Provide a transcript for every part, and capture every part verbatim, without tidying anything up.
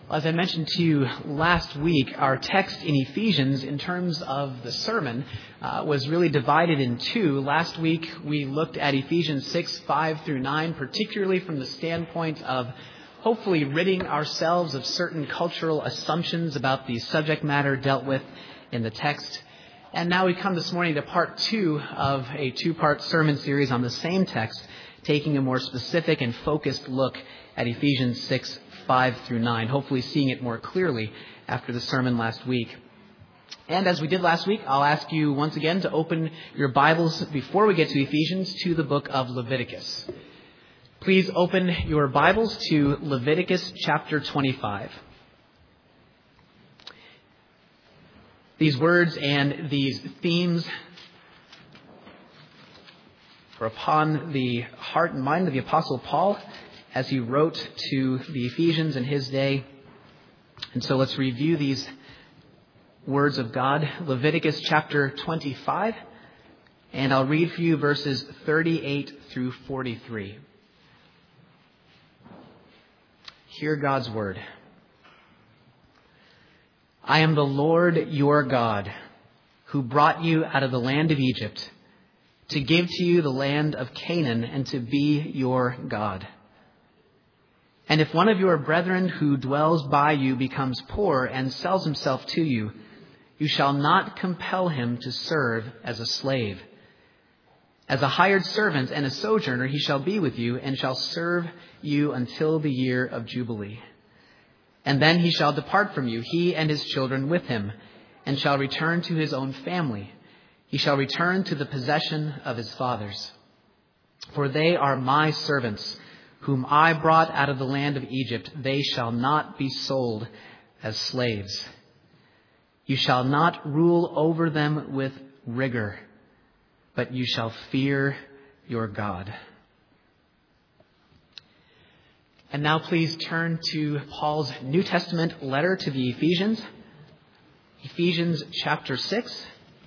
As I mentioned to you last week, our text in Ephesians in terms of the sermon uh, was really divided in two. Last week we looked at Ephesians six, five through nine, particularly from the standpoint of hopefully ridding ourselves of certain cultural assumptions about the subject matter dealt with in the text. And now we come this morning to part two of a two-part sermon series on the same text, taking a more specific and focused look at Ephesians six, five through nine, hopefully seeing it more clearly after the sermon last week. And as we did last week, I'll ask you once again to open your Bibles before we get to Ephesians to the book of Leviticus. Please open your Bibles to Leviticus chapter twenty-five. These words and these themes were upon the heart and mind of the Apostle Paul as he wrote to the Ephesians in his day. And so let's review these words of God. Leviticus chapter twenty-five, and I'll read for you verses thirty-eight through forty-three. Hear God's word. I am the Lord your God, who brought you out of the land of Egypt, to give to you the land of Canaan and to be your God. And if one of your brethren who dwells by you becomes poor and sells himself to you, you shall not compel him to serve as a slave. As a hired servant and a sojourner he shall be with you and shall serve you until the year of Jubilee. And then he shall depart from you, he and his children with him, and shall return to his own family. He shall return to the possession of his fathers. For they are my servants, whom I brought out of the land of Egypt. They shall not be sold as slaves. You shall not rule over them with rigor, but you shall fear your God. And now please turn to Paul's New Testament letter to the Ephesians, Ephesians chapter six.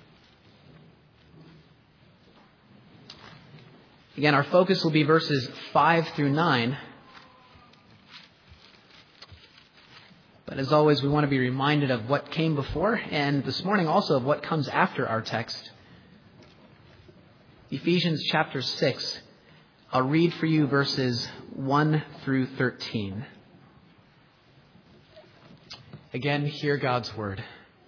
Again, our focus will be verses five through nine. But as always, we want to be reminded of what came before, and this morning also of what comes after our text. Ephesians chapter six. I'll read for you verses one through thirteen. Again, hear God's word.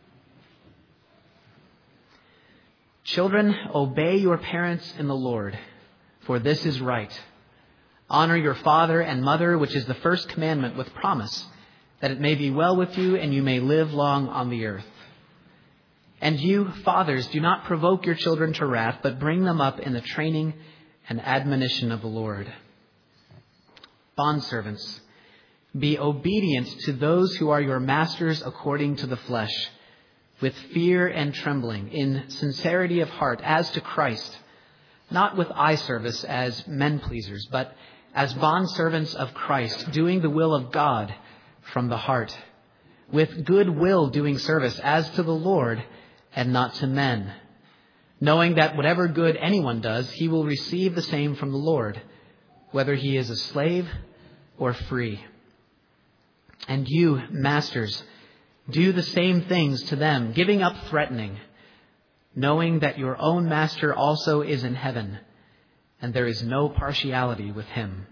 Children, obey your parents in the Lord, for this is right. Honor your father and mother, which is the first commandment with promise, that it may be well with you and you may live long on the earth. And you, fathers, do not provoke your children to wrath, but bring them up in the training and admonition of the Lord. Bondservants, be obedient to those who are your masters according to the flesh, with fear and trembling, in sincerity of heart, as to Christ, not with eye service as men pleasers, but as bondservants of Christ, doing the will of God from the heart, with good will doing service as to the Lord and not to men, knowing that whatever good anyone does, he will receive the same from the Lord, whether he is a slave or free. And you, masters, do the same things to them, giving up threatening, knowing that your own master also is in heaven, and there is no partiality with him.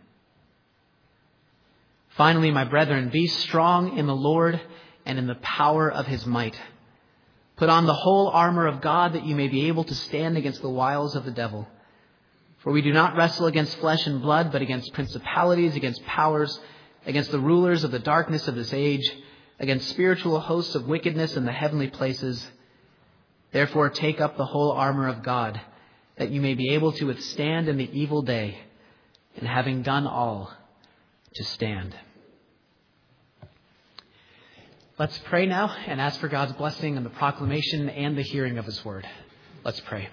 Finally, my brethren, be strong in the Lord and in the power of his might. Put on the whole armor of God, that you may be able to stand against the wiles of the devil. For we do not wrestle against flesh and blood, but against principalities, against powers, against the rulers of the darkness of this age, against spiritual hosts of wickedness in the heavenly places. Therefore, take up the whole armor of God, that you may be able to withstand in the evil day, and having done all, to stand. Let's pray now and ask for God's blessing on the proclamation and the hearing of his word. Let's pray.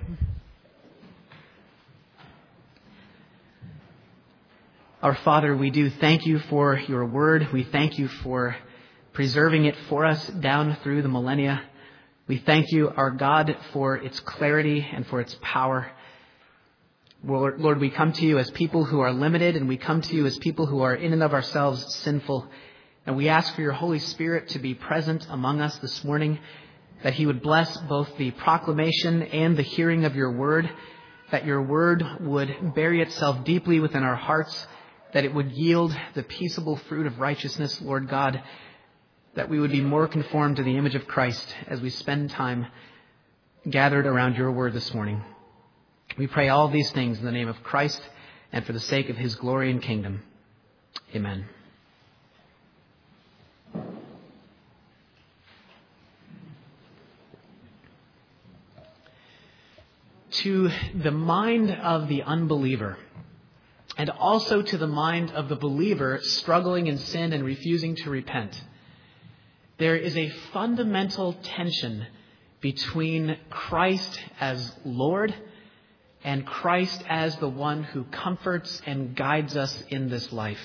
Our Father, we do thank you for your word. We thank you for preserving it for us down through the millennia. We thank you, our God, for its clarity and for its power. Lord, we come to you as people who are limited, and we come to you as people who are in and of ourselves sinful. And we ask for your Holy Spirit to be present among us this morning, that he would bless both the proclamation and the hearing of your word, that your word would bury itself deeply within our hearts, that it would yield the peaceable fruit of righteousness, Lord God, that we would be more conformed to the image of Christ as we spend time gathered around your word this morning. We pray all these things in the name of Christ and for the sake of his glory and kingdom. Amen. To the mind of the unbeliever, and also to the mind of the believer struggling in sin and refusing to repent, there is a fundamental tension between Christ as Lord and Christ as the one who comforts and guides us in this life.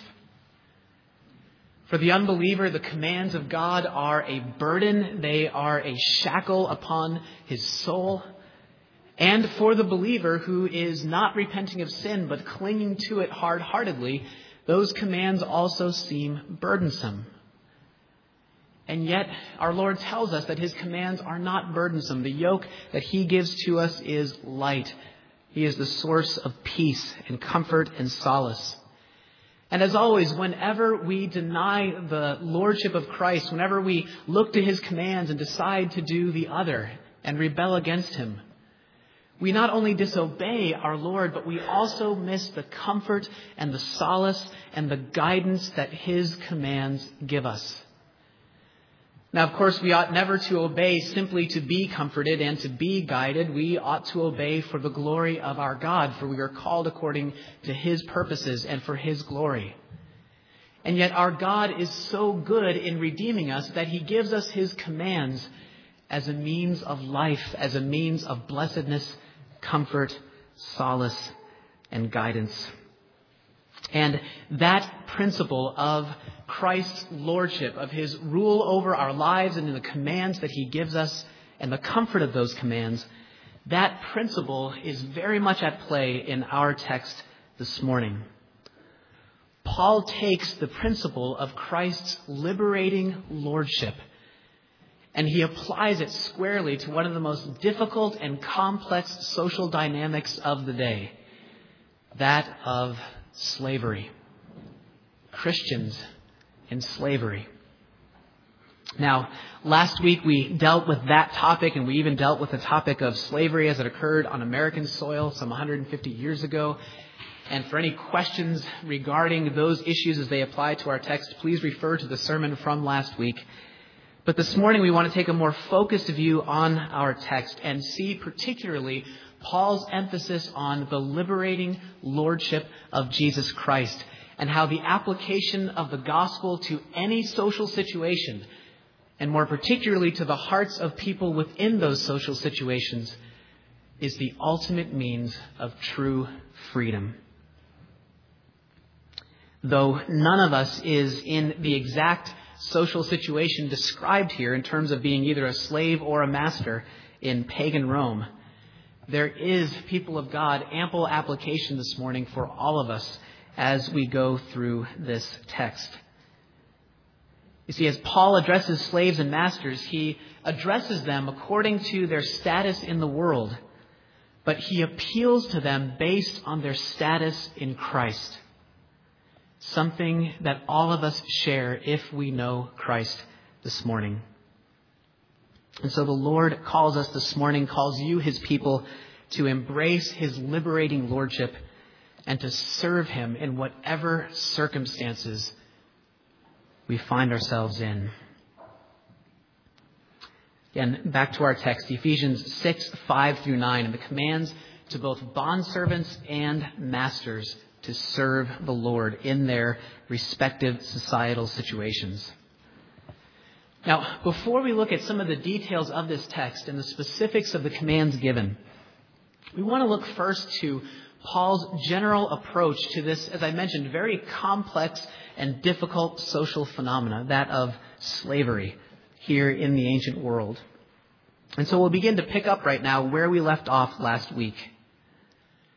For the unbeliever, the commands of God are a burden. They are a shackle upon his soul. And for the believer who is not repenting of sin but clinging to it hard-heartedly, those commands also seem burdensome. And yet our Lord tells us that his commands are not burdensome. The yoke that he gives to us is light. He is the source of peace and comfort and solace. And as always, whenever we deny the lordship of Christ, whenever we look to his commands and decide to do the other and rebel against him, we not only disobey our Lord, but we also miss the comfort and the solace and the guidance that his commands give us. Now, of course, we ought never to obey simply to be comforted and to be guided. We ought to obey for the glory of our God, for we are called according to his purposes and for his glory. And yet our God is so good in redeeming us that he gives us his commands as a means of life, as a means of blessedness, comfort, solace, and guidance. And that principle of Christ's lordship, of his rule over our lives and in the commands that he gives us and the comfort of those commands, that principle is very much at play in our text this morning. Paul takes the principle of Christ's liberating lordship and he applies it squarely to one of the most difficult and complex social dynamics of the day, that of slavery. Christians in slavery. Now, last week we dealt with that topic, and we even dealt with the topic of slavery as it occurred on American soil some one hundred fifty years ago. And for any questions regarding those issues as they apply to our text, please refer to the sermon from last week. But this morning we want to take a more focused view on our text and see particularly Paul's emphasis on the liberating lordship of Jesus Christ and how the application of the gospel to any social situation, and more particularly to the hearts of people within those social situations, is the ultimate means of true freedom. Though none of us is in the exact social situation described here in terms of being either a slave or a master in pagan Rome, there is, people of God, ample application this morning for all of us as we go through this text. You see, as Paul addresses slaves and masters, he addresses them according to their status in the world, but he appeals to them based on their status in Christ. Something that all of us share if we know Christ this morning. And so the Lord calls us this morning, calls you, his people, to embrace his liberating lordship and to serve him in whatever circumstances we find ourselves in. Again, back to our text, Ephesians six, five through nine, and the commands to both bondservants and masters to serve the Lord in their respective societal situations. Now, before we look at some of the details of this text and the specifics of the commands given, we want to look first to Paul's general approach to this, as I mentioned, very complex and difficult social phenomena, that of slavery here in the ancient world. And so we'll begin to pick up right now where we left off last week.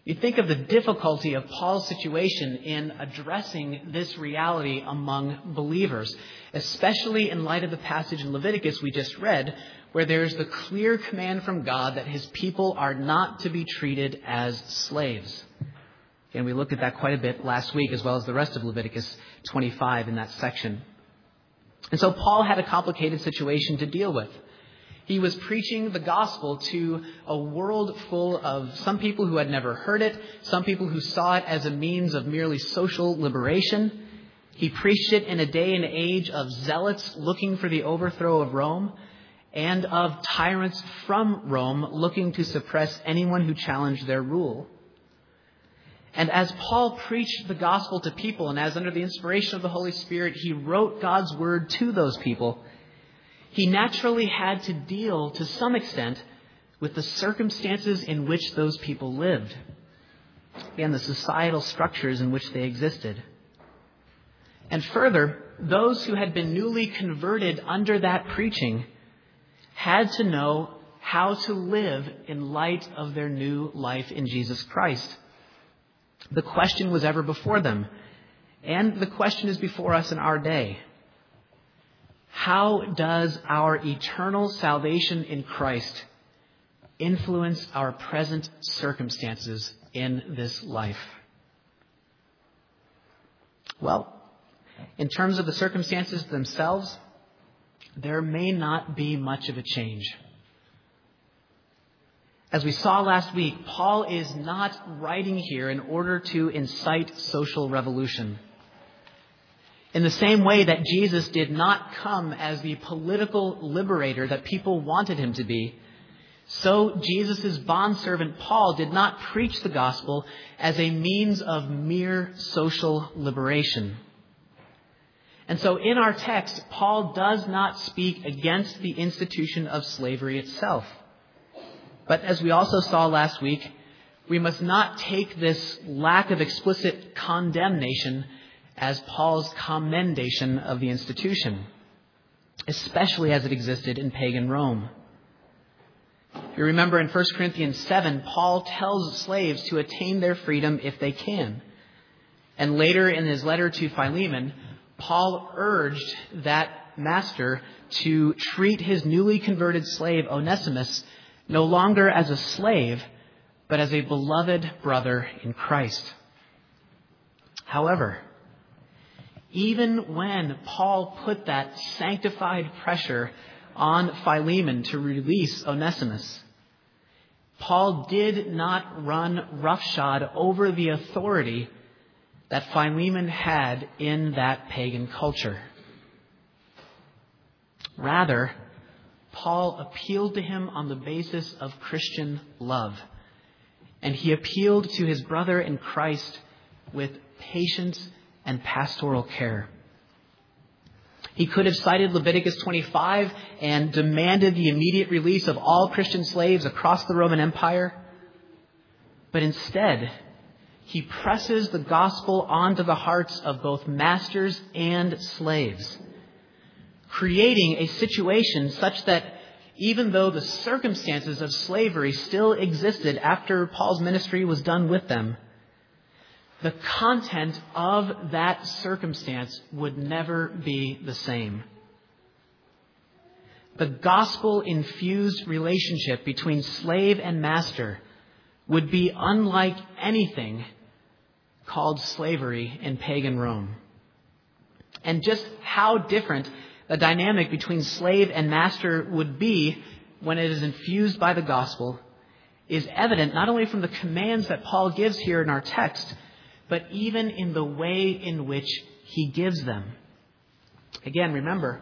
You think of the difficulty of Paul's situation in addressing this reality among believers, especially in light of the passage in Leviticus we just read, where there's the clear command from God that his people are not to be treated as slaves. And we looked at that quite a bit last week, as well as the rest of Leviticus twenty-five in that section. And so Paul had a complicated situation to deal with. He was preaching the gospel to a world full of some people who had never heard it, some people who saw it as a means of merely social liberation. He preached it in a day and age of zealots looking for the overthrow of Rome and of tyrants from Rome looking to suppress anyone who challenged their rule. And as Paul preached the gospel to people, and as under the inspiration of the Holy Spirit, he wrote God's word to those people, he naturally had to deal, to some extent, with the circumstances in which those people lived, and the societal structures in which they existed. And further, those who had been newly converted under that preaching had to know how to live in light of their new life in Jesus Christ. The question was ever before them, and the question is before us in our day. How does our eternal salvation in Christ influence our present circumstances in this life? Well, in terms of the circumstances themselves, there may not be much of a change. As we saw last week, Paul is not writing here in order to incite social revolution. In the same way that Jesus did not come as the political liberator that people wanted him to be, so Jesus' bondservant Paul did not preach the gospel as a means of mere social liberation. And so in our text, Paul does not speak against the institution of slavery itself. But as we also saw last week, we must not take this lack of explicit condemnation as Paul's commendation of the institution, especially as it existed in pagan Rome. You remember in First Corinthians seven, Paul tells slaves to attain their freedom if they can. And later in his letter to Philemon, Paul urged that master to treat his newly converted slave Onesimus no longer as a slave, but as a beloved brother in Christ. However, even when Paul put that sanctified pressure on Philemon to release Onesimus, Paul did not run roughshod over the authority that Philemon had in that pagan culture. Rather, Paul appealed to him on the basis of Christian love, and he appealed to his brother in Christ with patience and pastoral care. He could have cited Leviticus twenty-five and demanded the immediate release of all Christian slaves across the Roman Empire. But instead, he presses the gospel onto the hearts of both masters and slaves, creating a situation such that even though the circumstances of slavery still existed after Paul's ministry was done with them, the content of that circumstance would never be the same. The gospel-infused relationship between slave and master would be unlike anything called slavery in pagan Rome. And just how different the dynamic between slave and master would be when it is infused by the gospel is evident not only from the commands that Paul gives here in our text, but even in the way in which he gives them. Again, remember,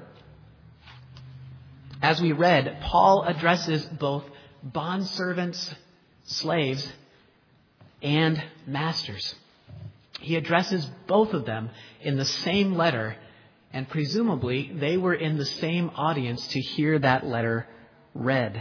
as we read, Paul addresses both bondservants, slaves, and masters. He addresses both of them in the same letter, and presumably they were in the same audience to hear that letter read.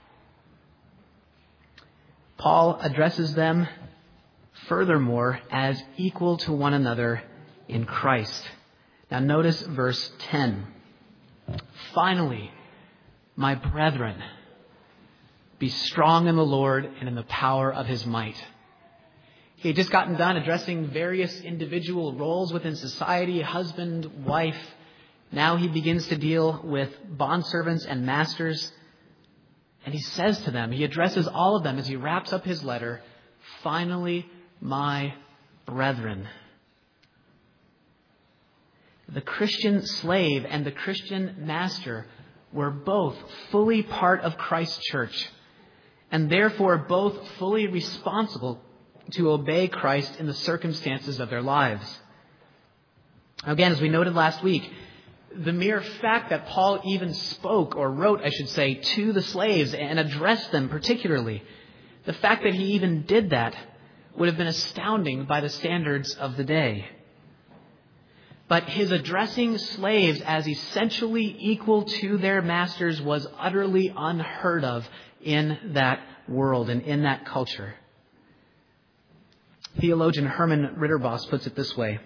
Paul addresses them furthermore as equal to one another in Christ. Now notice verse ten. Finally, my brethren, be strong in the Lord and in the power of his might. He had just gotten done addressing various individual roles within society, husband, wife. Now he begins to deal with bondservants and masters. And he says to them, he addresses all of them as he wraps up his letter, "Finally, my brethren." The Christian slave and the Christian master were both fully part of Christ's church, and therefore both fully responsible to obey Christ in the circumstances of their lives. Again, as we noted last week, the mere fact that Paul even spoke, or wrote, I should say, to the slaves and addressed them particularly, the fact that he even did that would have been astounding by the standards of the day. But his addressing slaves as essentially equal to their masters was utterly unheard of in that world and in that culture. Theologian Herman Ritterboss puts it this way: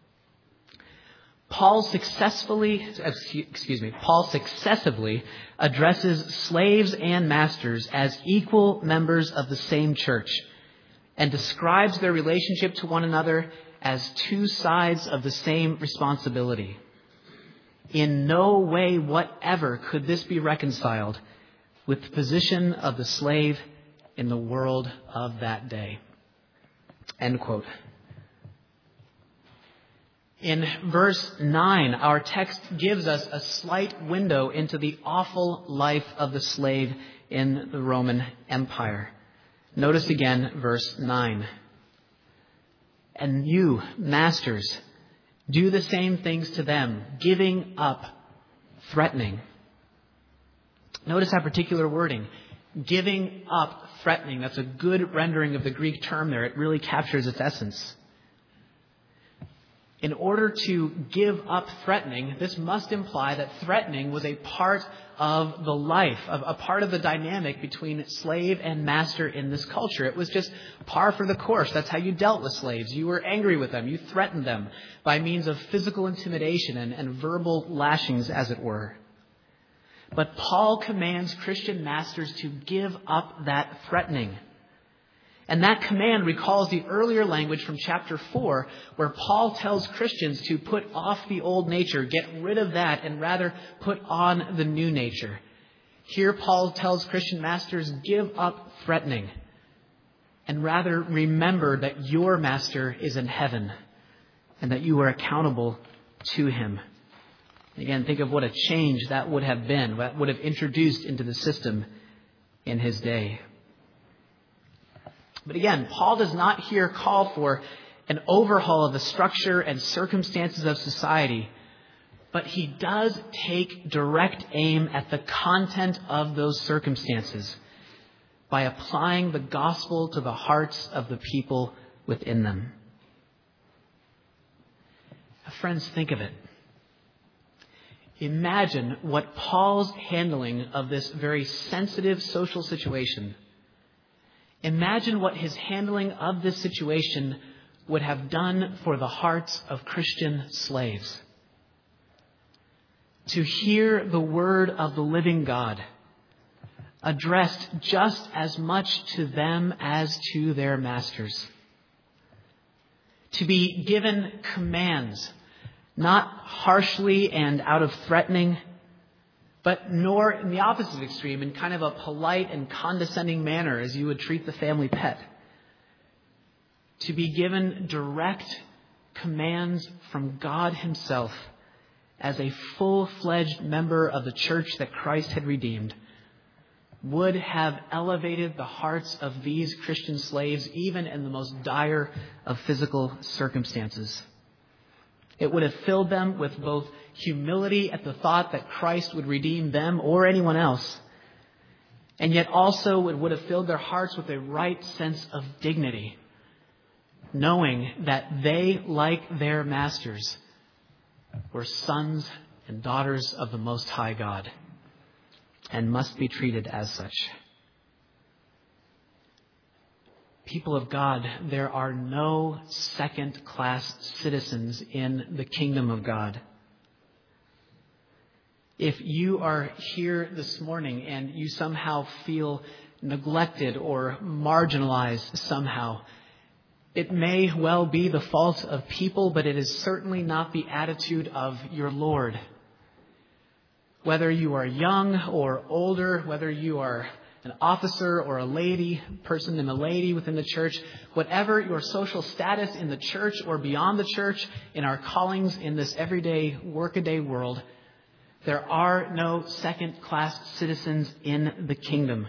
Paul successfully, excuse me, Paul successively addresses slaves and masters as equal members of the same church and describes their relationship to one another as two sides of the same responsibility. In no way whatever could this be reconciled with the position of the slave in the world of that day. End quote. In verse nine, our text gives us a slight window into the awful life of the slave in the Roman Empire. Notice again verse nine. "And you, masters, do the same things to them, giving up, threatening." Notice that particular wording, giving up, threatening. That's a good rendering of the Greek term there. It really captures its essence. In order to give up threatening, this must imply that threatening was a part of the life, of a part of the dynamic between slave and master in this culture. It was just par for the course. That's how you dealt with slaves. You were angry with them. You threatened them by means of physical intimidation and, and verbal lashings, as it were. But Paul commands Christian masters to give up that threatening. And that command recalls the earlier language from chapter four, where Paul tells Christians to put off the old nature, get rid of that, and rather put on the new nature. Here Paul tells Christian masters, give up threatening, and rather remember that your master is in heaven, and that you are accountable to him. Again, think of what a change that would have been, what would have introduced into the system in his day. But again, Paul does not here call for an overhaul of the structure and circumstances of society, but he does take direct aim at the content of those circumstances by applying the gospel to the hearts of the people within them. Friends, think of it. Imagine what Paul's handling of this very sensitive social situation Imagine what his handling of this situation would have done for the hearts of Christian slaves. To hear the word of the living God addressed just as much to them as to their masters. To be given commands, not harshly and out of threatening, but nor in the opposite extreme, in kind of a polite and condescending manner as you would treat the family pet. To be given direct commands from God himself as a full-fledged member of the church that Christ had redeemed would have elevated the hearts of these Christian slaves even in the most dire of physical circumstances. It would have filled them with both humility at the thought that Christ would redeem them or anyone else, and yet also it would have filled their hearts with a right sense of dignity, knowing that they, like their masters, were sons and daughters of the Most High God and must be treated as such. People of God, there are no second-class citizens in the kingdom of God. If you are here this morning and you somehow feel neglected or marginalized somehow, It may well be the fault of people, but it is certainly not the attitude of your Lord. Whether you are young or older, whether you are an officer or a lady, person and a lady within the church, whatever your social status in the church or beyond the church, in our callings in this everyday workaday world, there are no second-class citizens in the kingdom.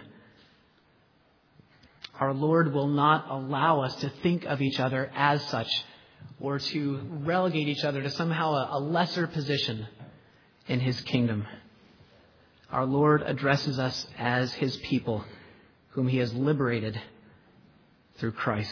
Our Lord will not allow us to think of each other as such or to relegate each other to somehow a, a lesser position in His kingdom. Our Lord addresses us as His people, whom He has liberated through Christ.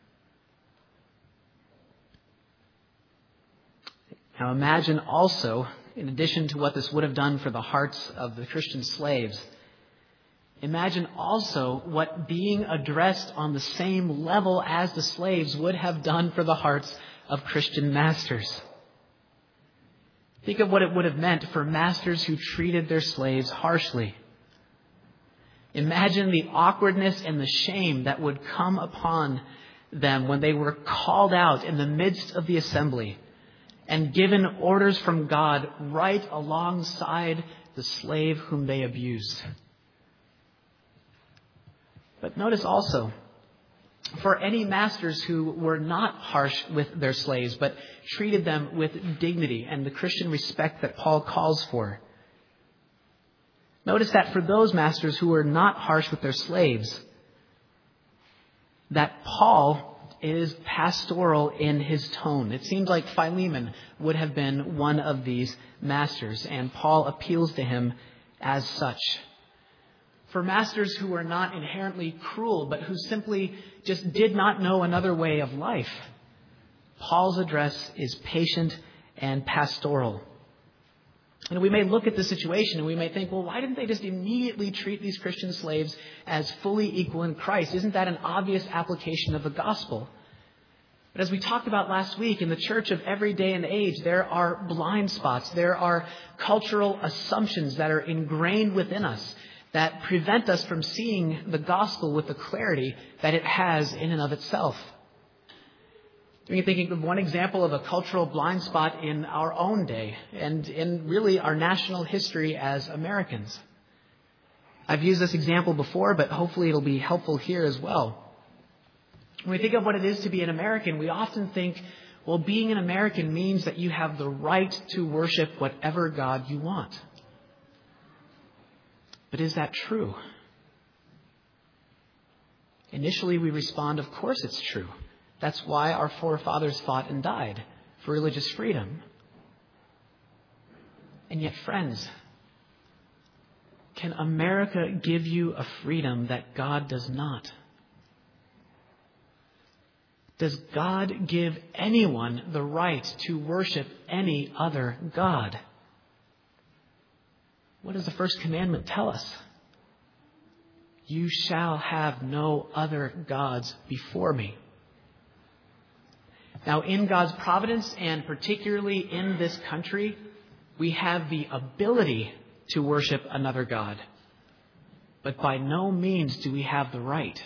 Now imagine also, in addition to what this would have done for the hearts of the Christian slaves, imagine also what being addressed on the same level as the slaves would have done for the hearts of Christian masters. Think of what it would have meant for masters who treated their slaves harshly. Imagine the awkwardness and the shame that would come upon them when they were called out in the midst of the assembly and given orders from God right alongside the slave whom they abused. But notice also, for any masters who were not harsh with their slaves, but treated them with dignity and the Christian respect that Paul calls for. Notice that for those masters who were not harsh with their slaves, that Paul is pastoral in his tone. It seems like Philemon would have been one of these masters, and Paul appeals to him as such. For masters who were not inherently cruel, but who simply just did not know another way of life, Paul's address is patient and pastoral. And we may look at the situation and we may think, well, why didn't they just immediately treat these Christian slaves as fully equal in Christ? Isn't that an obvious application of the gospel? But as we talked about last week, in the church of every day and age, there are blind spots. There are cultural assumptions that are ingrained within us that prevent us from seeing the gospel with the clarity that it has in and of itself. We're thinking of one example of a cultural blind spot in our own day and in really our national history as Americans. I've used this example before, but hopefully it'll be helpful here as well. When we think of what it is to be an American, we often think, well, being an American means that you have the right to worship whatever God you want. But is that true? Initially, we respond, of course it's true. That's why our forefathers fought and died, for religious freedom. And yet, friends, can America give you a freedom that God does not? Does God give anyone the right to worship any other God? What does the first commandment tell us? You shall have no other gods before me. Now, in God's providence, and particularly in this country, we have the ability to worship another God. But by no means do we have the right.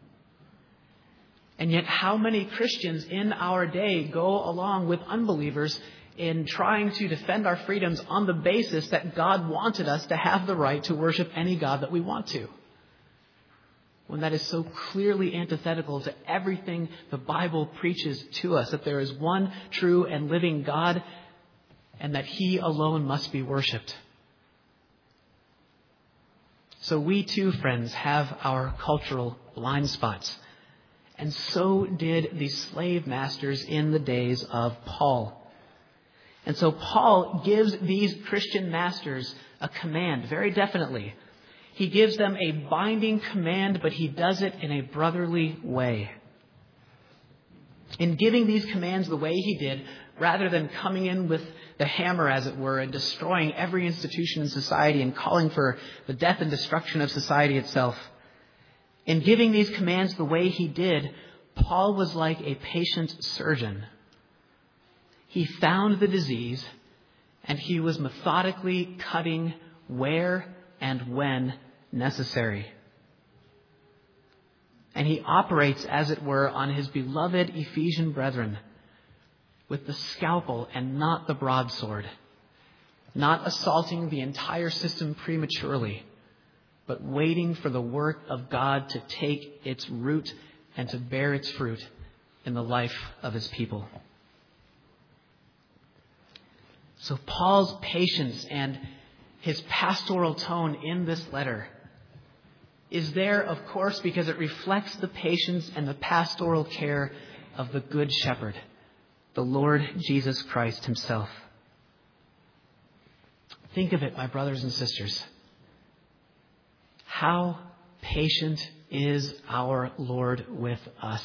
And yet, how many Christians in our day go along with unbelievers in trying to defend our freedoms on the basis that God wanted us to have the right to worship any God that we want to, when that is so clearly antithetical to everything the Bible preaches to us, that there is one true and living God and that He alone must be worshipped. So we too, friends, have our cultural blind spots. And so did the slave masters in the days of Paul. And so Paul gives these Christian masters a command, very definitely. He gives them a binding command, but he does it in a brotherly way. In giving these commands the way he did, rather than coming in with the hammer, as it were, and destroying every institution in society and calling for the death and destruction of society itself, in giving these commands the way he did, Paul was like a patient surgeon. He found the disease, and he was methodically cutting where and when necessary. And he operates, as it were, on his beloved Ephesian brethren with the scalpel and not the broadsword, not assaulting the entire system prematurely, but waiting for the work of God to take its root and to bear its fruit in the life of his people. So Paul's patience and his pastoral tone in this letter is there, of course, because it reflects the patience and the pastoral care of the Good Shepherd, the Lord Jesus Christ himself. Think of it, my brothers and sisters. How patient is our Lord with us?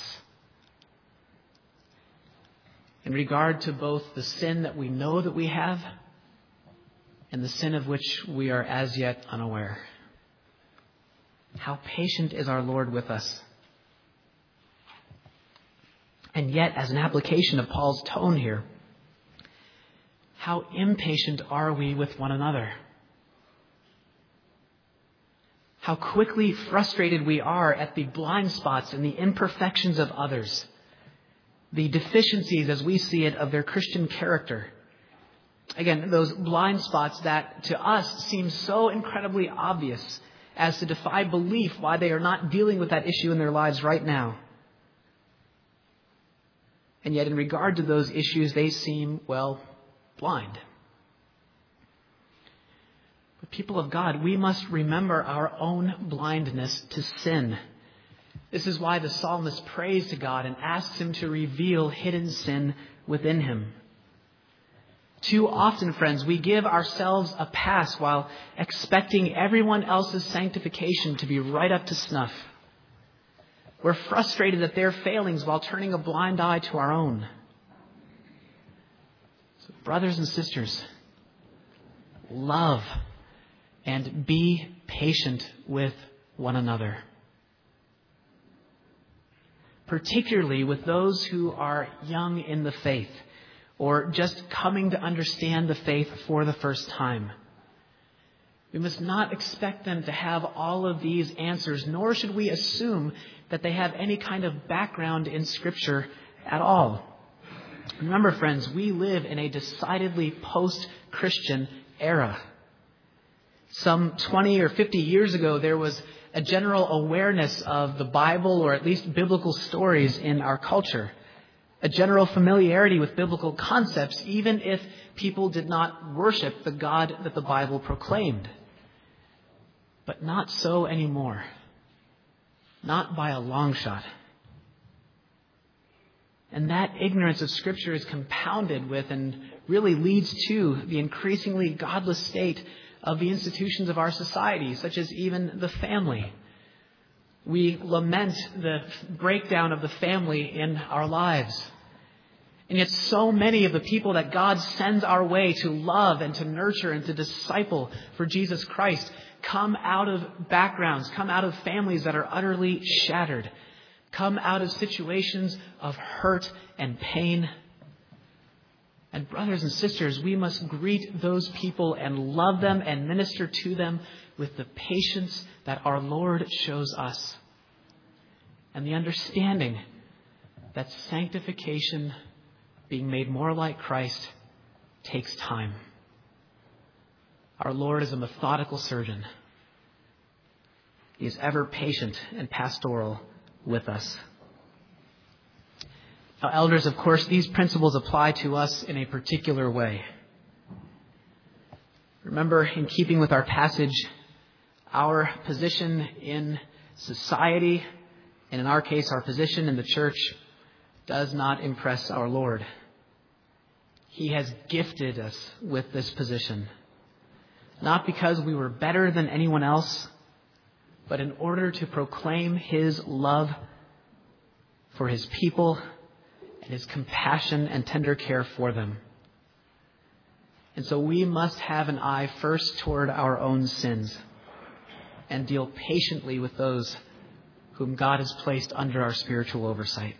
In regard to both the sin that we know that we have and the sin of which we are as yet unaware. How patient is our Lord with us? And yet, as an application of Paul's tone here, how impatient are we with one another? How quickly frustrated we are at the blind spots and the imperfections of others, the deficiencies, as we see it, of their Christian character. Again, those blind spots that to us seem so incredibly obvious as to defy belief why they are not dealing with that issue in their lives right now. And yet in regard to those issues, they seem, well, blind. But people of God, we must remember our own blindness to sin. This is why the psalmist prays to God and asks him to reveal hidden sin within him. Too often, friends, we give ourselves a pass while expecting everyone else's sanctification to be right up to snuff. We're frustrated at their failings while turning a blind eye to our own. So, brothers and sisters, love and be patient with one another. Particularly with those who are young in the faith, or just coming to understand the faith for the first time. We must not expect them to have all of these answers, nor should we assume that they have any kind of background in Scripture at all. Remember, friends, we live in a decidedly post-Christian era. Some twenty or fifty years ago, there was a general awareness of the Bible, or at least biblical stories in our culture. A general familiarity with biblical concepts, even if people did not worship the God that the Bible proclaimed. But not so anymore. Not by a long shot. And that ignorance of Scripture is compounded with and really leads to the increasingly godless state of the institutions of our society, such as even the family. We lament the breakdown of the family in our lives. And yet so many of the people that God sends our way to love and to nurture and to disciple for Jesus Christ come out of backgrounds, come out of families that are utterly shattered, come out of situations of hurt and pain. And brothers and sisters, we must greet those people and love them and minister to them with the patience that our Lord shows us. And the understanding that sanctification, being made more like Christ, takes time. Our Lord is a methodical surgeon. He is ever patient and pastoral with us. Now, elders, of course, these principles apply to us in a particular way. Remember, in keeping with our passage, our position in society, and in our case, our position in the church, does not impress our Lord. He has gifted us with this position, not because we were better than anyone else, but in order to proclaim His love for His people and His compassion and tender care for them. And so we must have an eye first toward our own sins and deal patiently with those whom God has placed under our spiritual oversight.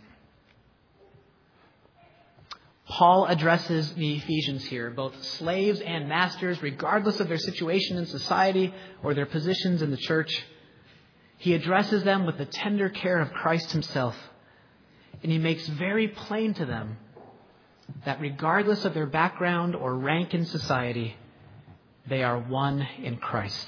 Paul addresses the Ephesians here, both slaves and masters, regardless of their situation in society or their positions in the church. He addresses them with the tender care of Christ himself. And he makes very plain to them that regardless of their background or rank in society, they are one in Christ.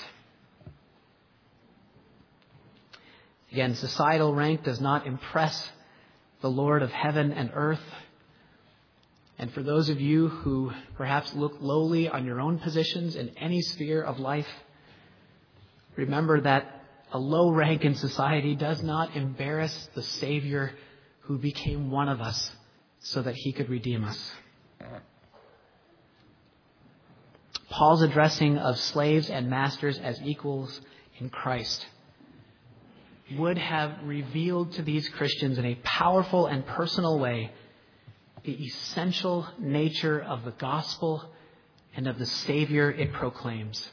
Again, societal rank does not impress the Lord of heaven and earth. And for those of you who perhaps look lowly on your own positions in any sphere of life, remember that a low rank in society does not embarrass the Savior who became one of us so that he could redeem us. Paul's addressing of slaves and masters as equals in Christ would have revealed to these Christians in a powerful and personal way the essential nature of the gospel and of the Savior it proclaims.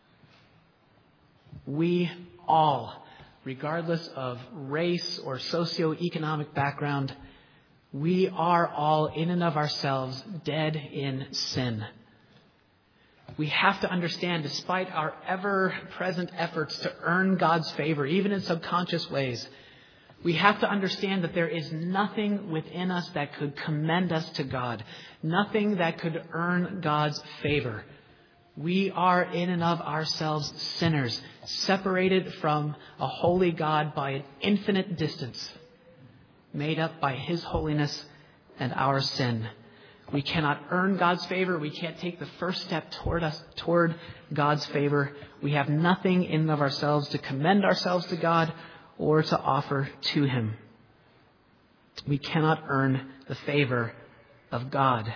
We all, regardless of race or socioeconomic background, we are all in and of ourselves dead in sin. We have to understand, despite our ever-present efforts to earn God's favor, even in subconscious ways, we have to understand that there is nothing within us that could commend us to God, nothing that could earn God's favor. We are in and of ourselves sinners, separated from a holy God by an infinite distance, made up by his holiness and our sin. We cannot earn God's favor. We can't take the first step toward us, toward God's favor. We have nothing in and of ourselves to commend ourselves to God or to offer to him. We cannot earn the favor of God.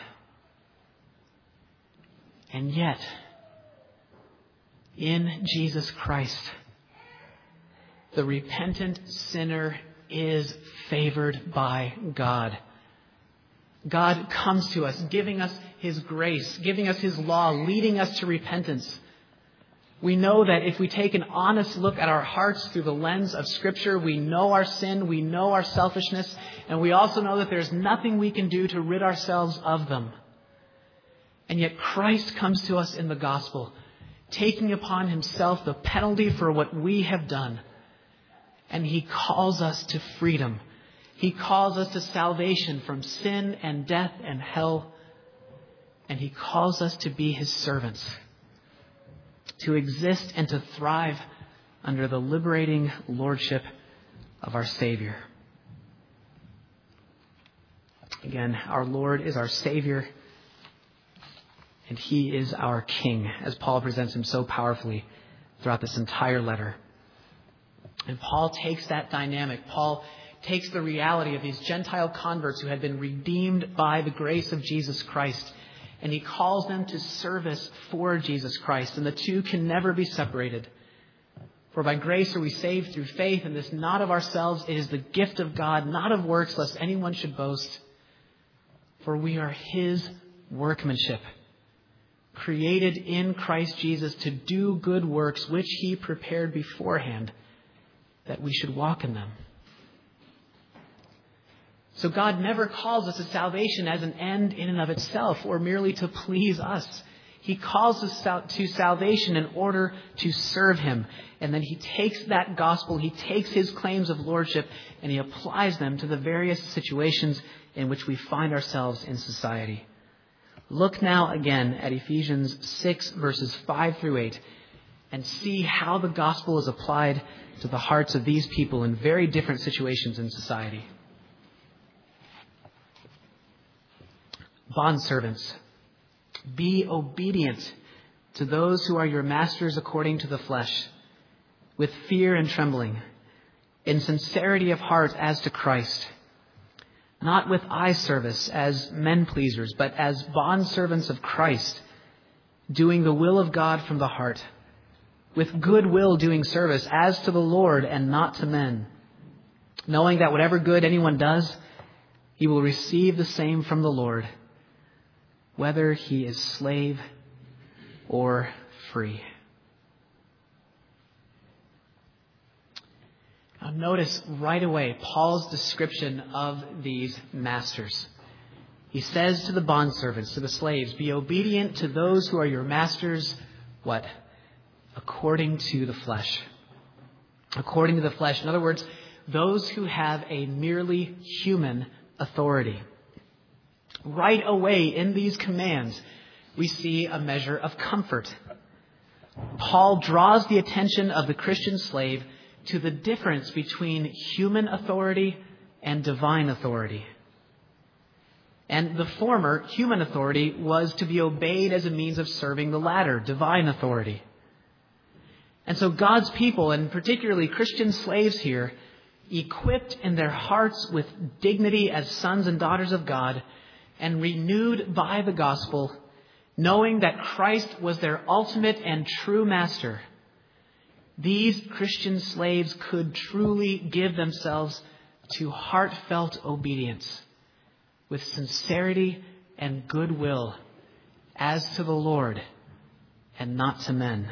And yet, in Jesus Christ, the repentant sinner is favored by God. God comes to us, giving us his grace, giving us his law, leading us to repentance. We know that if we take an honest look at our hearts through the lens of Scripture, we know our sin, we know our selfishness, and we also know that there's nothing we can do to rid ourselves of them. And yet Christ comes to us in the gospel, taking upon himself the penalty for what we have done. And he calls us to freedom. He calls us to salvation from sin and death and hell. And he calls us to be his servants, to exist and to thrive under the liberating lordship of our Savior. Again, our Lord is our Savior, and he is our King, as Paul presents him so powerfully throughout this entire letter. And Paul takes that dynamic. Paul takes the reality of these Gentile converts who had been redeemed by the grace of Jesus Christ, and he calls them to service for Jesus Christ. And the two can never be separated. For by grace are we saved through faith, and this not of ourselves. It is the gift of God, not of works, lest anyone should boast. For we are his workmanship, created in Christ Jesus to do good works, which he prepared beforehand that we should walk in them. So God never calls us to salvation as an end in and of itself, or merely to please us. He calls us to salvation in order to serve him. And then he takes that gospel, he takes his claims of lordship, and he applies them to the various situations in which we find ourselves in society. Look now again at Ephesians six, verses five through eight, and see how the gospel is applied to the hearts of these people in very different situations in society. Bondservants, be obedient to those who are your masters according to the flesh, with fear and trembling, in sincerity of heart as to Christ, not with eye service as men pleasers, but as bondservants of Christ, doing the will of God from the heart, with good will doing service as to the Lord and not to men, knowing that whatever good anyone does, he will receive the same from the Lord, whether he is slave or free. Now notice right away Paul's description of these masters. He says to the bondservants, to the slaves, be obedient to those who are your masters, what? According to the flesh. according to the flesh. In other words, those who have a merely human authority. Right away in these commands, we see a measure of comfort. Paul draws the attention of the Christian slave to the difference between human authority and divine authority. And the former, human authority, was to be obeyed as a means of serving the latter, divine authority. And so God's people, and particularly Christian slaves here, equipped in their hearts with dignity as sons and daughters of God, and renewed by the gospel, knowing that Christ was their ultimate and true master, these Christian slaves could truly give themselves to heartfelt obedience with sincerity and goodwill as to the Lord and not to men.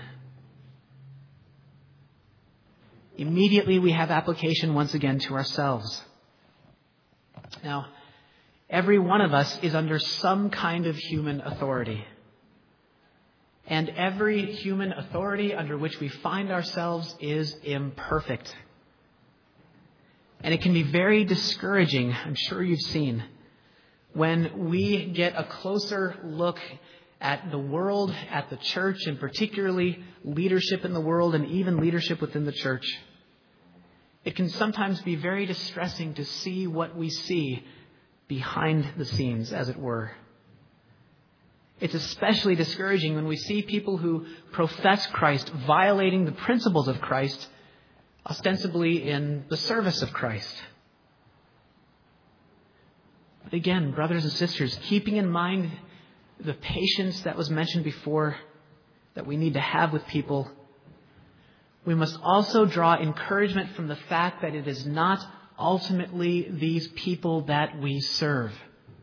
Immediately we have application once again to ourselves. Now, every one of us is under some kind of human authority. And every human authority under which we find ourselves is imperfect. And it can be very discouraging, I'm sure you've seen, when we get a closer look at the world, at the church, and particularly leadership in the world and even leadership within the church. It can sometimes be very distressing to see what we see behind the scenes, as it were. It's especially discouraging when we see people who profess Christ violating the principles of Christ, ostensibly in the service of Christ. But again, brothers and sisters, keeping in mind the patience that was mentioned before that we need to have with people, we must also draw encouragement from the fact that it is not ultimately these people that we serve.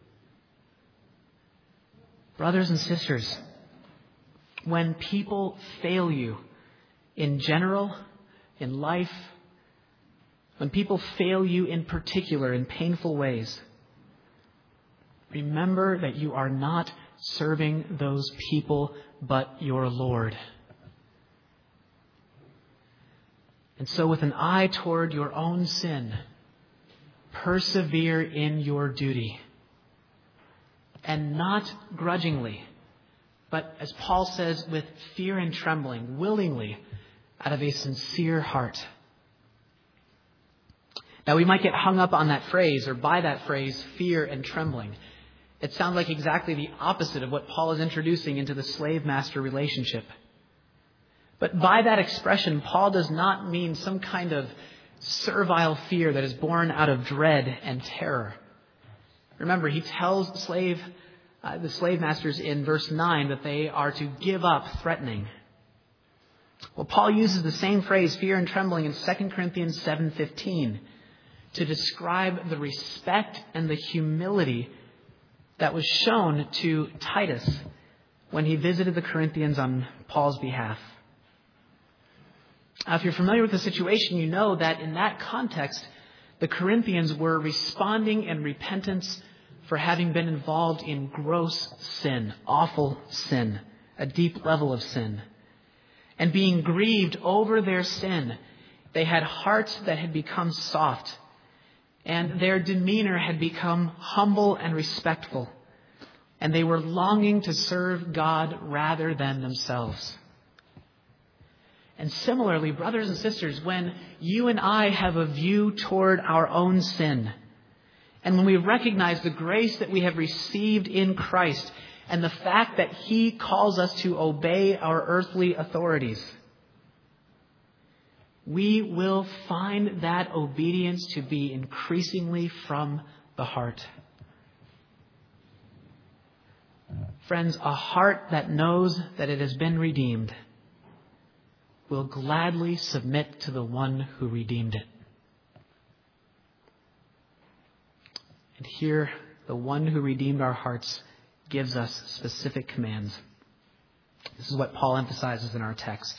Brothers and sisters, when people fail you in general, in life, when people fail you in particular in painful ways, remember that you are not serving those people, but your Lord. And so with an eye toward your own sin, persevere in your duty. And not grudgingly, but as Paul says, with fear and trembling, willingly, out of a sincere heart. Now we might get hung up on that phrase, or by that phrase, fear and trembling. It sounds like exactly the opposite of what Paul is introducing into the slave-master relationship. But by that expression, Paul does not mean some kind of servile fear that is born out of dread and terror. Remember, he tells slave, uh, the slave masters in verse nine that they are to give up threatening. Well, Paul uses the same phrase, fear and trembling, in Second Corinthians seven fifteen to describe the respect and the humility that was shown to Titus when he visited the Corinthians on Paul's behalf. Now, if you're familiar with the situation, you know that in that context, the Corinthians were responding in repentance for having been involved in gross sin, awful sin, a deep level of sin. And being grieved over their sin, they had hearts that had become soft, and their demeanor had become humble and respectful, and they were longing to serve God rather than themselves. And similarly, brothers and sisters, when you and I have a view toward our own sin, and when we recognize the grace that we have received in Christ and the fact that He calls us to obey our earthly authorities, we will find that obedience to be increasingly from the heart. Friends, a heart that knows that it has been redeemed will gladly submit to the one who redeemed it. And here, the one who redeemed our hearts gives us specific commands. This is what Paul emphasizes in our text.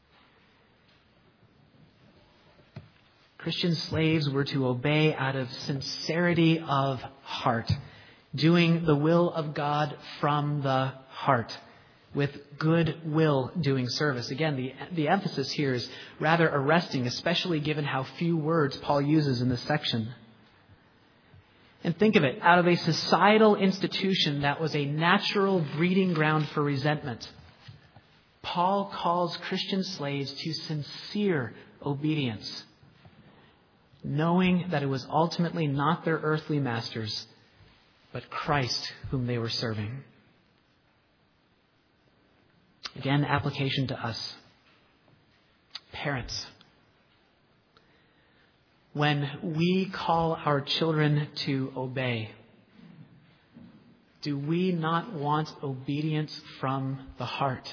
Christian slaves were to obey out of sincerity of heart, doing the will of God from the heart, with good will doing service. Again, the, the emphasis here is rather arresting, especially given how few words Paul uses in this section. And think of it, out of a societal institution that was a natural breeding ground for resentment, Paul calls Christian slaves to sincere obedience, knowing that it was ultimately not their earthly masters, but Christ whom they were serving. Again, application to us. Parents, when we call our children to obey, do we not want obedience from the heart?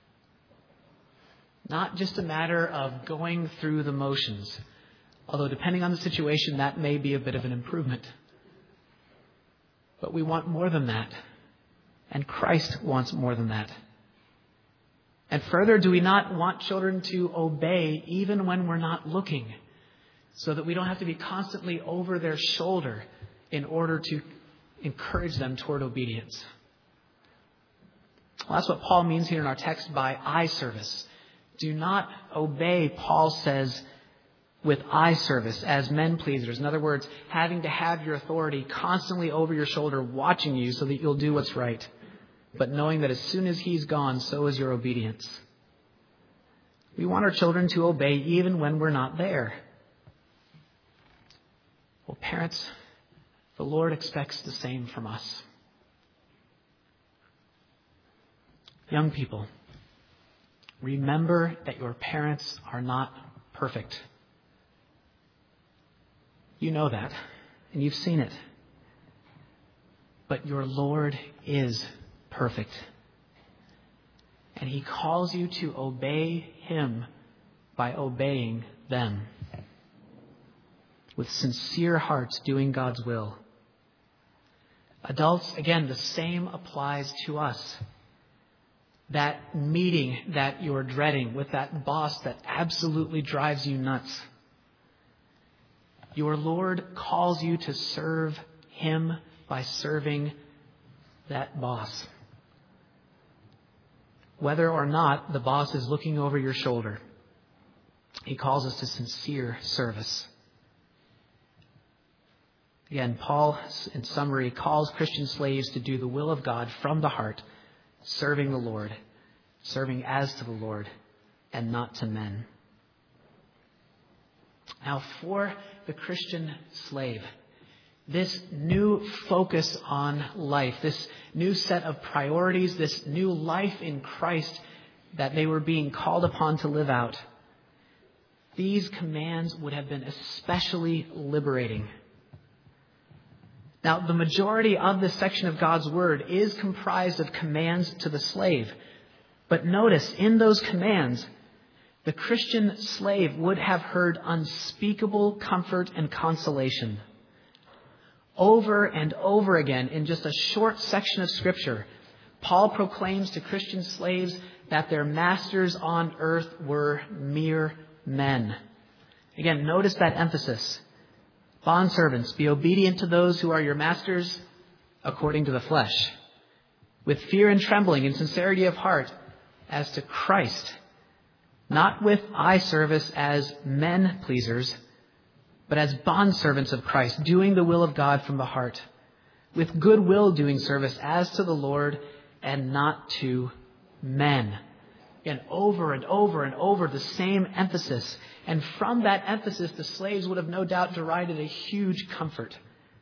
Not just a matter of going through the motions, although depending on the situation, that may be a bit of an improvement. But we want more than that. And Christ wants more than that. And further, do we not want children to obey even when we're not looking, so that we don't have to be constantly over their shoulder in order to encourage them toward obedience? Well, that's what Paul means here in our text by eye service. Do not obey, Paul says, with eye service as men pleasers. In other words, having to have your authority constantly over your shoulder, watching you so that you'll do what's right, but knowing that as soon as he's gone, so is your obedience. We want our children to obey even when we're not there. Well, parents, the Lord expects the same from us. Young people, remember that your parents are not perfect. You know that, and you've seen it. But your Lord is perfect. And He calls you to obey Him by obeying them, with sincere hearts doing God's will. Adults, again, the same applies to us. That meeting that you're dreading with that boss that absolutely drives you nuts. Your Lord calls you to serve Him by serving that boss, whether or not the boss is looking over your shoulder. He calls us to sincere service. Again, Paul, in summary, calls Christian slaves to do the will of God from the heart, serving the Lord, serving as to the Lord, and not to men. Now, for the Christian slave, this new focus on life, this new set of priorities, this new life in Christ that they were being called upon to live out, these commands would have been especially liberating. Now, the majority of this section of God's Word is comprised of commands to the slave. But notice, in those commands, the Christian slave would have heard unspeakable comfort and consolation. Over and over again, in just a short section of Scripture, Paul proclaims to Christian slaves that their masters on earth were mere men. Again, notice that emphasis. Bondservants, be obedient to those who are your masters according to the flesh, with fear and trembling and sincerity of heart as to Christ, not with eye service as men pleasers, but as bondservants of Christ, doing the will of God from the heart, with good will doing service as to the Lord and not to men. Again, over and over and over, the same emphasis. And from that emphasis, the slaves would have no doubt derived a huge comfort.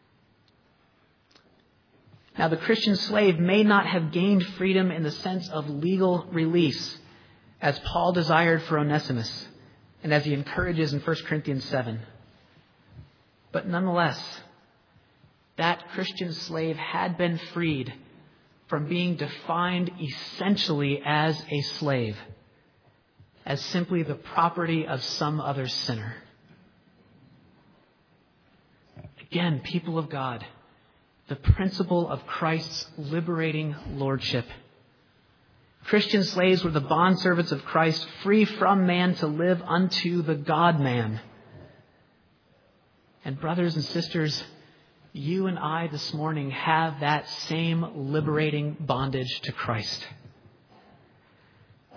Now, the Christian slave may not have gained freedom in the sense of legal release, as Paul desired for Onesimus, and as he encourages in First Corinthians seven. But nonetheless, that Christian slave had been freed from being defined essentially as a slave, as simply the property of some other sinner. Again, people of God, the principle of Christ's liberating lordship. Christian slaves were the bondservants of Christ, free from man to live unto the God-man. And brothers and sisters, you and I this morning have that same liberating bondage to Christ.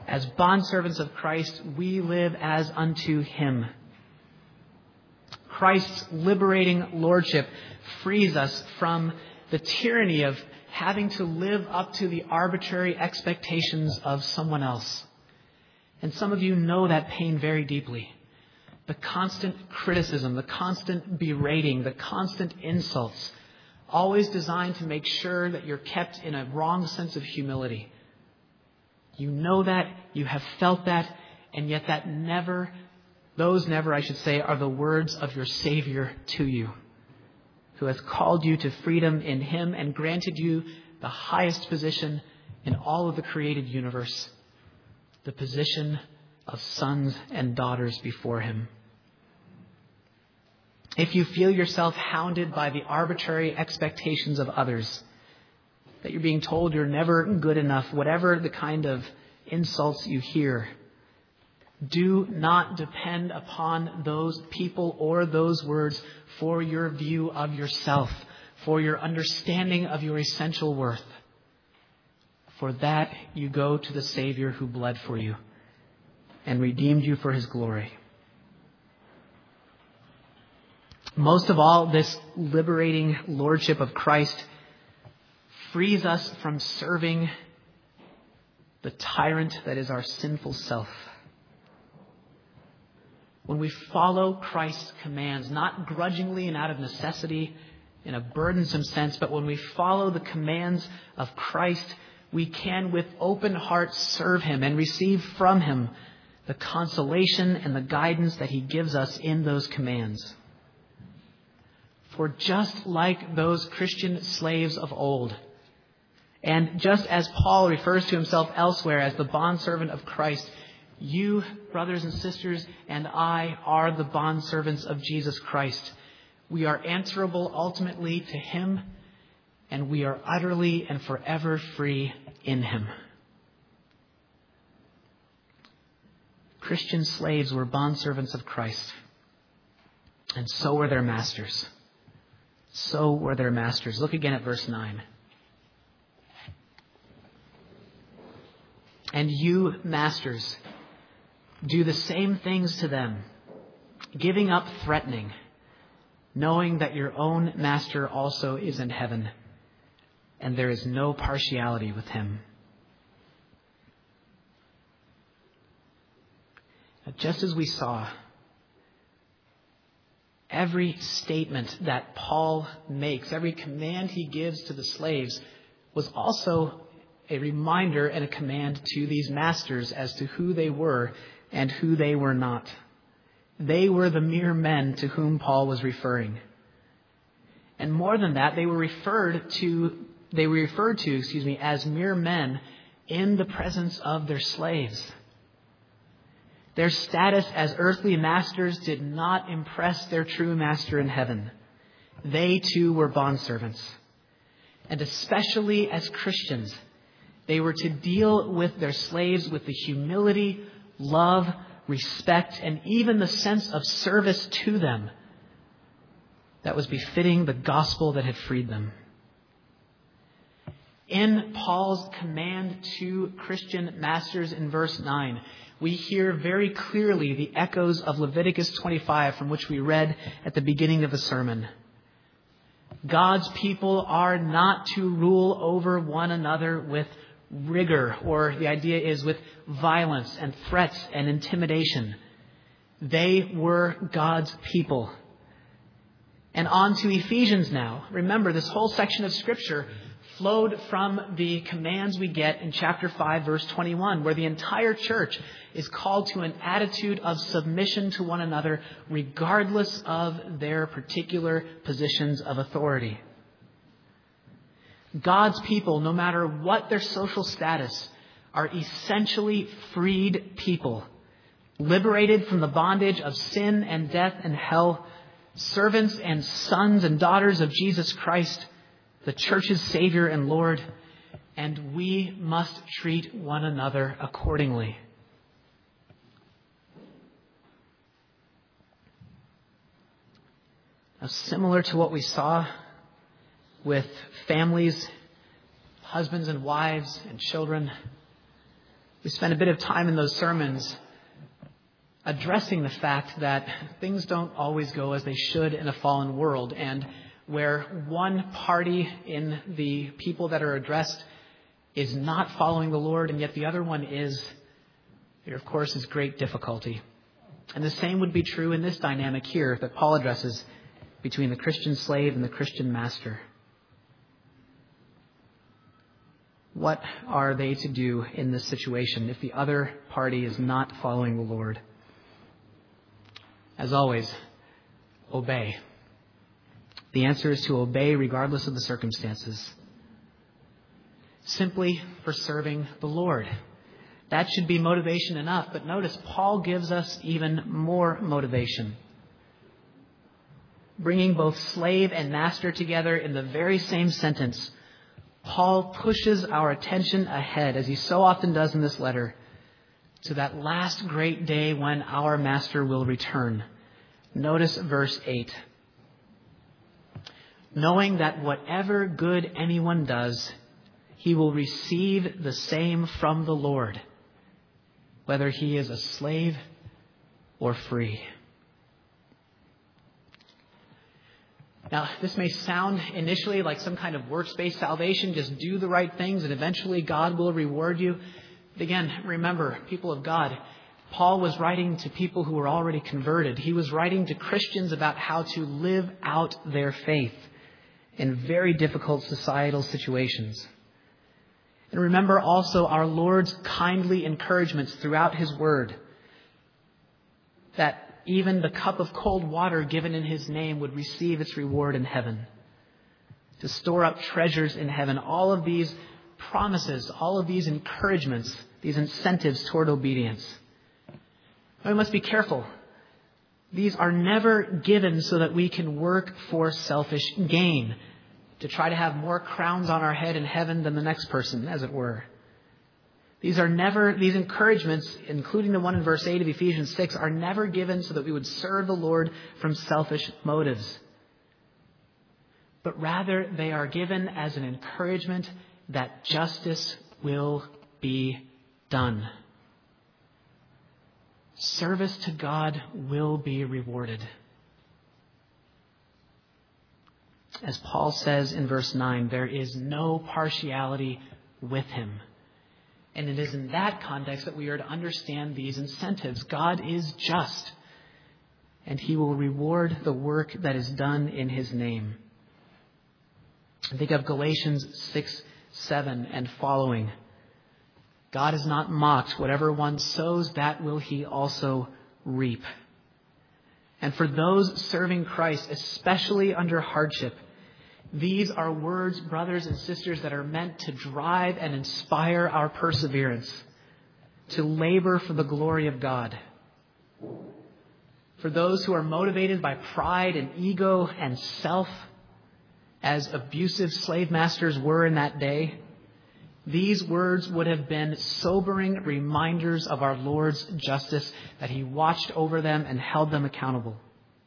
As bondservants of Christ, we live as unto Him. Christ's liberating lordship frees us from the tyranny of having to live up to the arbitrary expectations of someone else. And some of you know that pain very deeply. The constant criticism, the constant berating, the constant insults, always designed to make sure that you're kept in a wrong sense of humility. You know that, you have felt that, and yet that never, those never, I should say, are the words of your Savior to you, who has called you to freedom in Him and granted you the highest position in all of the created universe, the position of sons and daughters before Him. If you feel yourself hounded by the arbitrary expectations of others, that you're being told you're never good enough, whatever the kind of insults you hear, do not depend upon those people or those words for your view of yourself, for your understanding of your essential worth. For that you go to the Savior who bled for you and redeemed you for His glory. Most of all, this liberating lordship of Christ frees us from serving the tyrant that is our sinful self. When we follow Christ's commands, not grudgingly and out of necessity, in a burdensome sense, but when we follow the commands of Christ, we can with open hearts serve Him and receive from Him the consolation and the guidance that He gives us in those commands. For just like those Christian slaves of old, and just as Paul refers to himself elsewhere as the bondservant of Christ, you, brothers and sisters, and I are the bondservants of Jesus Christ. We are answerable ultimately to Him, and we are utterly and forever free in Him. Christian slaves were bondservants of Christ, and so were their masters. So were their masters. Look again at verse nine. And you, masters, do the same things to them, giving up threatening, knowing that your own master also is in heaven, and there is no partiality with Him. Now, just as we saw, every statement that Paul makes, every command he gives to the slaves was also a reminder and a command to these masters as to who they were and who they were not. They were the mere men to whom Paul was referring. And more than that, they were referred to, they were referred to, excuse me, as mere men in the presence of their slaves. Their status as earthly masters did not impress their true master in heaven. They too were bondservants. And especially as Christians, they were to deal with their slaves with the humility, love, respect, and even the sense of service to them that was befitting the gospel that had freed them. In Paul's command to Christian masters in verse nine, we hear very clearly the echoes of Leviticus twenty-five from which we read at the beginning of the sermon. God's people are not to rule over one another with rigor, or the idea is with violence and threats and intimidation. They were God's people. And on to Ephesians now. Remember, this whole section of Scripture flowed from the commands we get in chapter five, verse twenty-one, where the entire church is called to an attitude of submission to one another, regardless of their particular positions of authority. God's people, no matter what their social status, are essentially freed people, liberated from the bondage of sin and death and hell, servants and sons and daughters of Jesus Christ, the church's Savior and Lord, and we must treat one another accordingly. Now, similar to what we saw with families, husbands and wives and children, We spent a bit of time in those sermons addressing the fact that things don't always go as they should in a fallen world, and where one party in the people that are addressed is not following the Lord and yet the other one is, there of course is great difficulty. And the same would be true in this dynamic here that Paul addresses between the Christian slave and the Christian master. What are they to do in this situation if the other party is not following the Lord? As always, obey. The answer is to obey regardless of the circumstances. Simply for serving the Lord. That should be motivation enough. But notice, Paul gives us even more motivation. Bringing both slave and master together in the very same sentence, Paul pushes our attention ahead, as he so often does in this letter, to that last great day when our master will return. Notice verse eight. Knowing that whatever good anyone does, he will receive the same from the Lord, whether he is a slave or free. Now, this may sound initially like some kind of works-based salvation. Just do the right things and eventually God will reward you. But again, remember, people of God, Paul was writing to people who were already converted. He was writing to Christians about how to live out their faith in very difficult societal situations. And remember also our Lord's kindly encouragements throughout his word, that even the cup of cold water given in his name would receive its reward in heaven. To store up treasures in heaven. All of these promises, all of these encouragements, these incentives toward obedience. Now we must be careful. These are never given so that we can work for selfish gain, to try to have more crowns on our head in heaven than the next person, as it were. These are never, these encouragements, including the one in verse eight of Ephesians six, are never given so that we would serve the Lord from selfish motives. But rather, they are given as an encouragement that justice will be done. Service to God will be rewarded. As Paul says in verse nine, there is no partiality with him. And it is in that context that we are to understand these incentives. God is just, and he will reward the work that is done in his name. Think of Galatians six, seven and following. God is not mocked. Whatever one sows, that will he also reap. And for those serving Christ, especially under hardship, these are words, brothers and sisters, that are meant to drive and inspire our perseverance, to labor for the glory of God. For those who are motivated by pride and ego and self, as abusive slave masters were in that day, these words would have been sobering reminders of our Lord's justice, that he watched over them and held them accountable.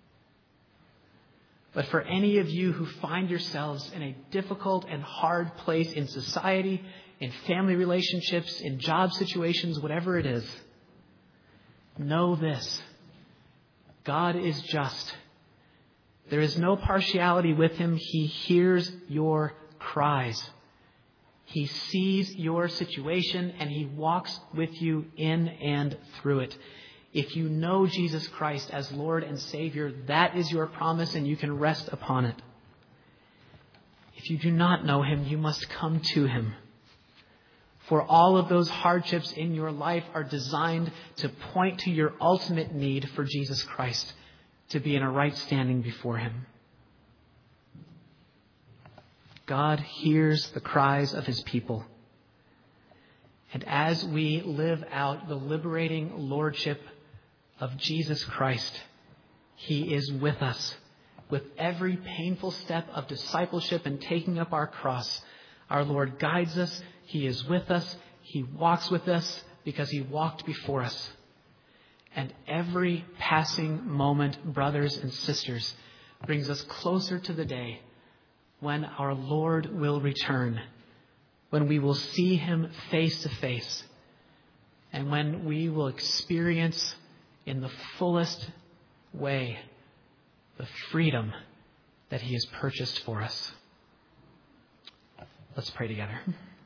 But for any of you who find yourselves in a difficult and hard place in society, in family relationships, in job situations, whatever it is, know this: God is just. There is no partiality with him. He hears your cries. He sees your situation and he walks with you in and through it. If you know Jesus Christ as Lord and Savior, that is your promise and you can rest upon it. If you do not know him, you must come to him. For all of those hardships in your life are designed to point to your ultimate need for Jesus Christ, to be in a right standing before him. God hears the cries of his people. And as we live out the liberating lordship of Jesus Christ, he is with us. With every painful step of discipleship and taking up our cross, our Lord guides us. He is with us. He walks with us because he walked before us. And every passing moment, brothers and sisters, brings us closer to the day when our Lord will return, when we will see him face to face, and when we will experience in the fullest way the freedom that he has purchased for us. Let's pray together.